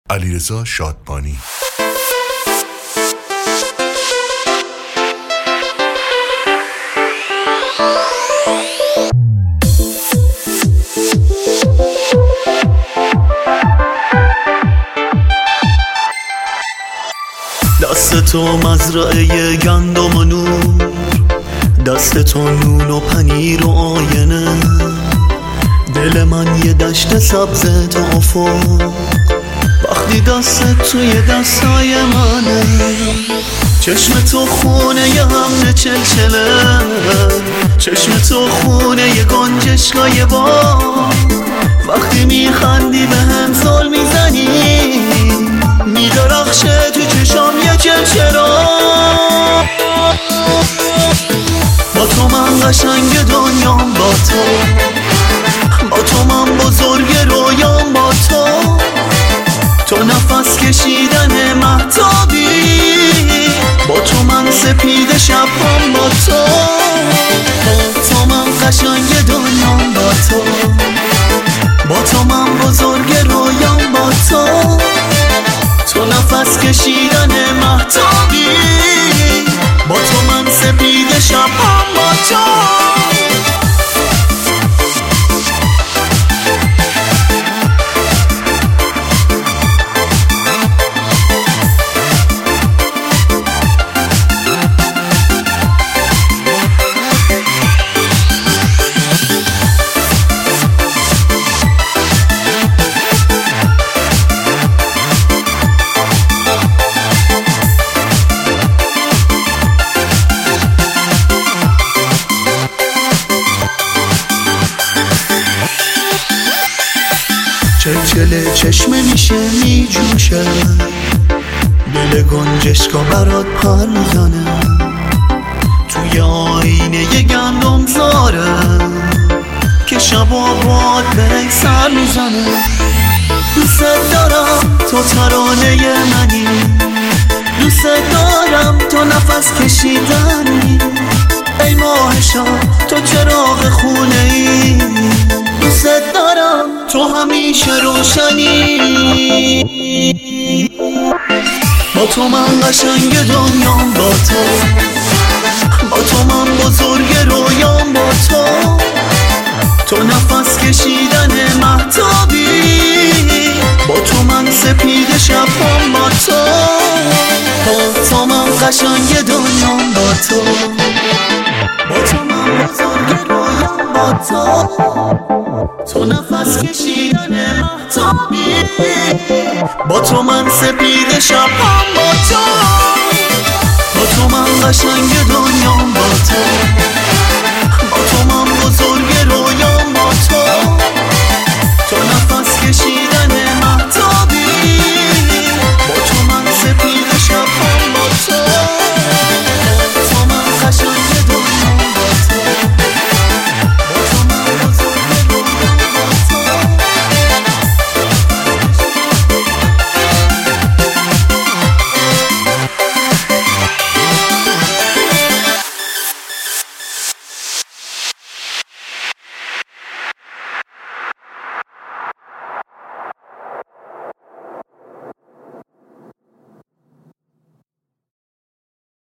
علیرضا شادمانی. دست تو مزرعه گندم و نور، دست تو نون و پنیر و آینه، دل من یه دشت سبز تا افق وقتی دست توی دستای منه. چشم تو خونه یه همه چلچله، چشم تو خونه یه گنجشگاه با، وقتی میخندی به هم زل میزنی میدرخشه تو چشام یه چلچلا. با تو من قشنگ دنیام، با تو من بزرگ رویام، با تو نفس کشیدن مهتابی، با تو من سپید شبام، با تو من قشنگ دنیام، با تو من بزرگ رویام، با تو نفس کشیدن مهتابی، با تو من سپید شبام، با چلچله چشمه میشه میجوشه، دل گنجشکا برات پر میزنه، توی آینه یه گندم زاره که شبا باد به سر میزنه. دوست دارم تو ترانه منی، دوست دارم تو نفس کشیدنی، ای ماه شب تو چراغ خونه ای، دوست دارم تو همیشه روشنی، با تو من قشنگ دنیام، با تو من بزرگ رویام، با تو نفس کشیدن مهتابی، با تو من سپید شبام، با تو من قشنگ دنیام، با تو من بزرگ رویام، با تو نفس کشیدن مهتابی، با تو من سپید شبام، با تو من قشنگ دنیام، با